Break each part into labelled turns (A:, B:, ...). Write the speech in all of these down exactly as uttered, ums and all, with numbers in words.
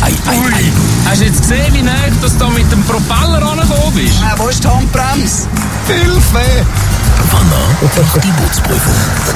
A: ei, ei, ei.
B: Hast du jetzt gesehen, wie nah du da mit dem Propeller rangekommen bist?
C: Äh, wo ist die Handbremse?
A: Hilfe! Wann macht die Bootsprüfung?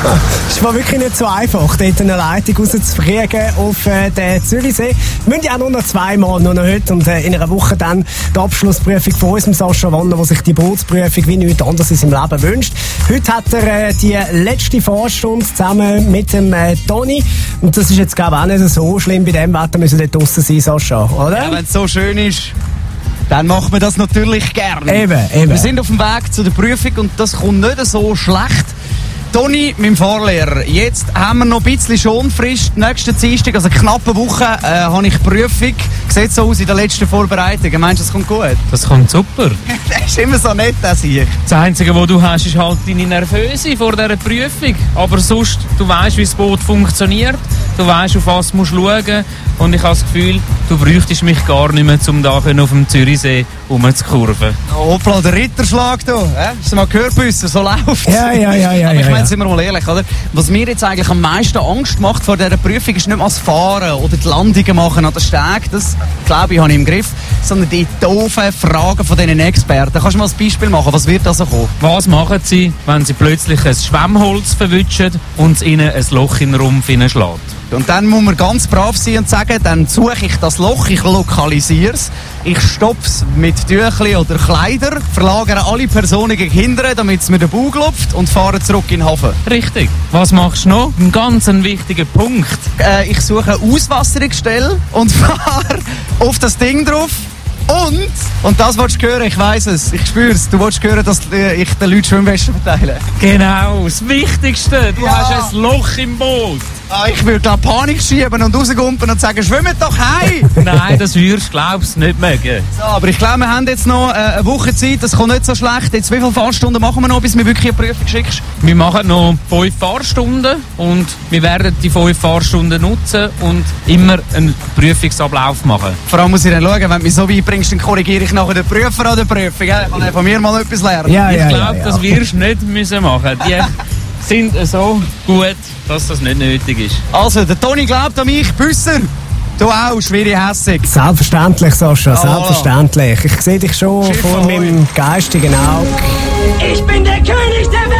D: Es war wirklich nicht so einfach, dort eine Leitung rauszufliegen auf äh, den Zürichsee. Wir müssen ja auch nur noch zweimal, nur noch heute und äh, in einer Woche dann die Abschlussprüfung von unserem Sascha Wanner, der sich die Bootsprüfung wie nichts anderes in seinem Leben wünscht. Heute hat er äh, die letzte Fahrstunde zusammen mit dem äh, Toni. Und das ist jetzt, glaube ich, auch nicht so schlimm. Bei dem Wetter müssen wir dort draussen sein, Sascha, oder?
C: Ja, wenn es so schön ist, dann macht man das natürlich gerne.
D: Eben, eben.
C: Wir sind auf dem Weg zu der Prüfung und das kommt nicht so schlecht. Toni, mein Fahrlehrer, jetzt haben wir noch ein bisschen Schonfrist. Nächsten Dienstag, also knapp eine Woche, äh, habe ich Prüfung. Sieht so aus in der letzten Vorbereitung. Meinst du, das kommt gut?
B: Das kommt super.
C: Das ist immer so nett, das hier.
B: Das Einzige, was du hast, ist halt deine Nervöse vor dieser Prüfung. Aber sonst, du weißt, wie das Boot funktioniert. Du weißt, auf was du musst schauen. Und ich habe das Gefühl, du bräuchtest mich gar nicht mehr, um da auf dem Zürichsee rumzukurven.
C: Oh, hoppla, der Ritterschlag da. Äh? Hast du mal gehört, wie es so läuft?
D: Ja, ja, ja, ja.
C: Aber ich
D: ja,
C: meine,
D: ja.
C: sind wir mal ehrlich, oder? Was mir jetzt eigentlich am meisten Angst macht vor dieser Prüfung, ist nicht mal das Fahren oder die Landungen machen an der Steg. Das, glaube ich, habe ich im Griff. Sondern die doofen Fragen von diesen Experten. Kannst du mal ein Beispiel machen? Was wird da so kommen?
B: Was machen sie, wenn sie plötzlich ein Schwemmholz verwutschen und es ihnen ein Loch in den Rumpf hineinschlägt?
C: Und dann muss man ganz brav sein und sagen, dann suche ich das Loch, ich lokalisiere es, ich stopfe es mit Tüchli oder Kleider, verlagere alle Personen gegen hinten, damit es mir den Bauch lupft und fahre zurück in den Hafen.
B: Richtig. Was machst du noch? Ein ganz ein wichtiger Punkt.
C: Äh, ich suche eine Auswasserungsstelle und fahre auf das Ding drauf. Und, und das willst du hören, ich weiss es, ich spüre es, du willst hören, dass äh, ich den Leuten Schwimmwesten verteile.
B: Genau, das Wichtigste. Du
C: Ja.
B: hast ein Loch im Boot.
C: Ah, ich würde da Panik schieben und rausgumpen und sagen, schwimmt doch heim!
B: Nein, das würdest du, glaubst nicht mögen.
C: So, aber ich glaube, wir haben jetzt noch äh, eine Woche Zeit, das kommt nicht so schlecht. Jetzt, wie viele Fahrstunden machen wir noch, bis du mir wirklich eine Prüfung schickst?
B: Wir machen noch fünf Fahrstunden und wir werden die fünf Fahrstunden nutzen und immer einen Prüfungsablauf machen.
C: Vor allem muss ich dann schauen, wenn du mich so weit bringst, dann korrigiere ich nachher den Prüfer an der Prüfung. Ja? Ich kann ja von mir mal etwas lernen.
D: Ja,
B: Ich
D: ja,
B: glaube,
D: ja, ja.
B: das wirst du nicht müssen machen. Die sind so gut, dass das nicht nötig ist.
C: Also, der Toni glaubt an mich, Büsser. Du auch, schwierig hässig.
D: Selbstverständlich, Sascha,
C: Ja.
D: selbstverständlich. Ich sehe dich schon
C: Schiff
D: vor
C: Ahoi.
D: meinem geistigen Auge.
E: Ich bin der König der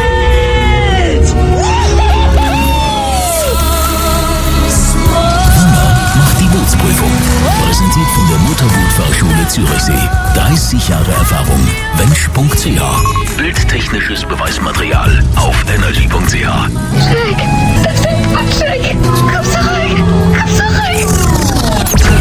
E: Welt!
A: Macht die Bootsprüfung. Präsentiert von der Motorbootfachschule Zürichsee. dreißig Jahre Erfahrung. Wensch punkt c h. Bildtechnisches Beweismaterial auf energy punkt c h.
E: Schreck! Das ist Schreck! Komm zurück! Komm zurück!